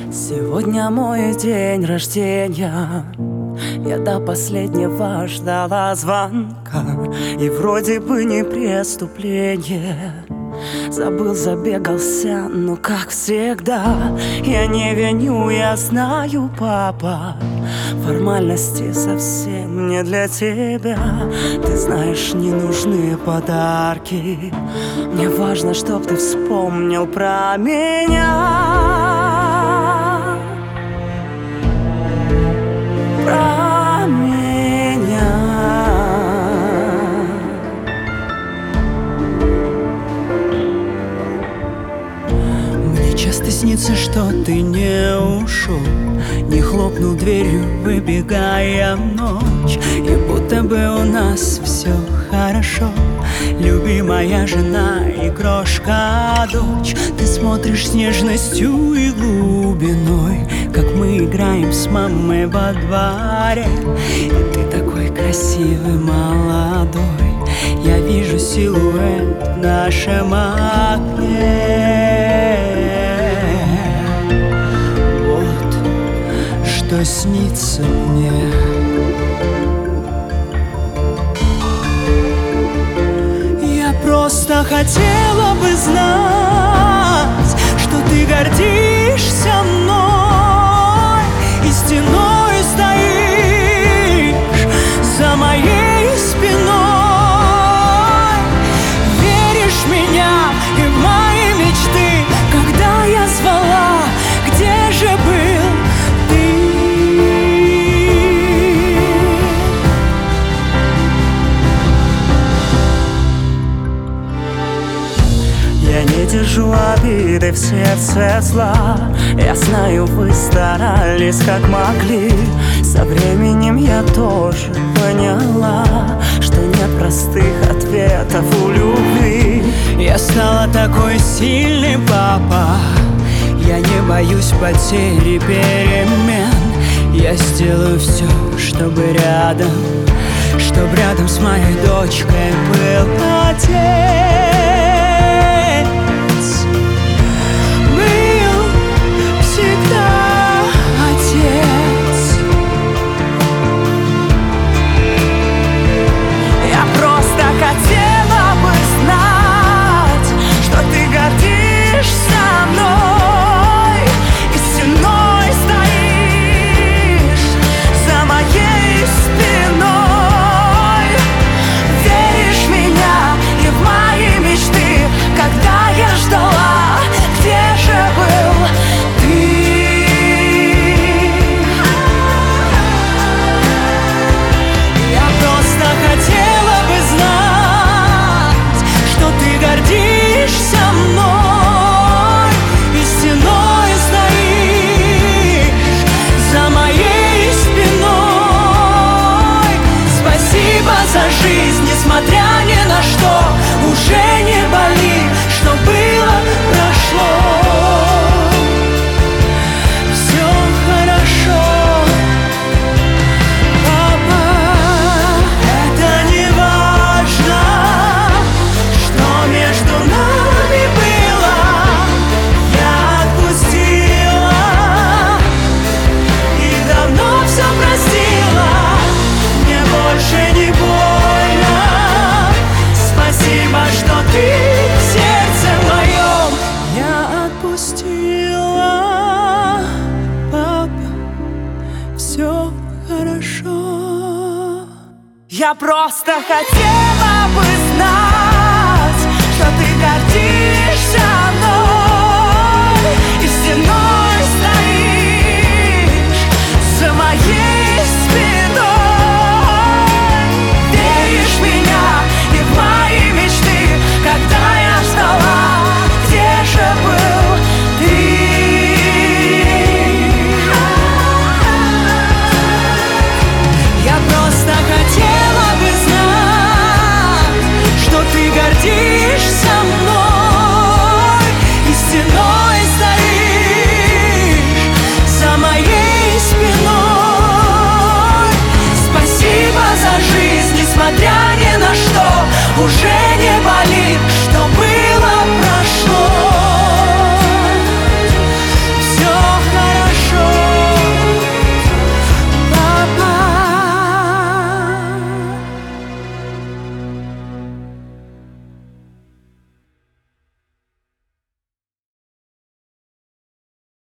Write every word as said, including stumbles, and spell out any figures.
Сегодня мой день рождения. Я до последнего ждала звонка, и вроде бы не преступление. Забыл, забегался, но как всегда. Я не виню, я знаю, папа, формальности совсем не для тебя. Ты знаешь, не нужны подарки. Мне важно, чтоб ты вспомнил про меня. Про меня. Мне часто снится, что ты не ушел, не хлопнул дверью, выбегая в ночь. И будто бы у нас все хорошо, любимая жена и крошка-дочь. Ты смотришь с нежностью и глубиной, как мы играем с мамой во дворе. И ты такой красивый, молодой. Я вижу силуэт в нашем окне. Вот что снится мне. Просто хотела бы знать, что ты гордишься мной и стеной стоишь за моей спиной. Веришь в меня и в мои мечты, когда я звала, где же был ты? Я не держу обиды в сердце зла. Я знаю, вы старались как могли. Со временем я тоже поняла, что нет простых ответов у любви. Я стала такой сильный, папа. Я не боюсь потери, перемен. Я сделаю все, чтобы рядом, чтобы рядом с моей дочкой был отец. За жизнь, несмотря ни на что, уже не болит, что было, прошло. Все хорошо, папа. Это не важно, что между нами было. Я отпустила и давно все простила. Мне больше не больно. Спасибо, что ты в сердце моем. Я отпустила, папа, все хорошо. Я просто хотела бы знать, что ты гордишься мной и стеной стоишь за моей спиной. Веришь в меня и в мои мечты, когда я ждала, где же был ты? Я просто хотела бы знать, что ты гордишься мной и стеной стоишь за моей спиной. Спасибо за жизнь, несмотря ни на что, уже